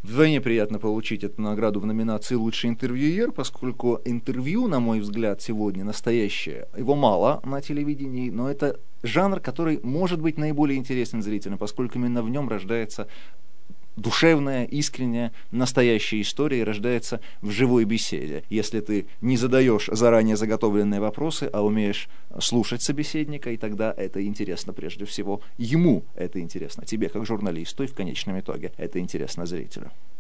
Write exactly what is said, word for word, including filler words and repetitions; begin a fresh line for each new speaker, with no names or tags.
Вдвойне приятно получить эту награду в номинации «Лучший интервьюер», поскольку интервью, на мой взгляд, сегодня настоящее. Его мало на телевидении, но это жанр, который может быть наиболее интересен зрителям, поскольку именно в нем рождается душевная, искренняя, настоящая история, рождается в живой беседе. Если ты не задаешь заранее заготовленные вопросы, а умеешь слушать собеседника, и тогда это интересно прежде всего ему, это интересно тебе как журналисту, и в конечном итоге это интересно зрителю.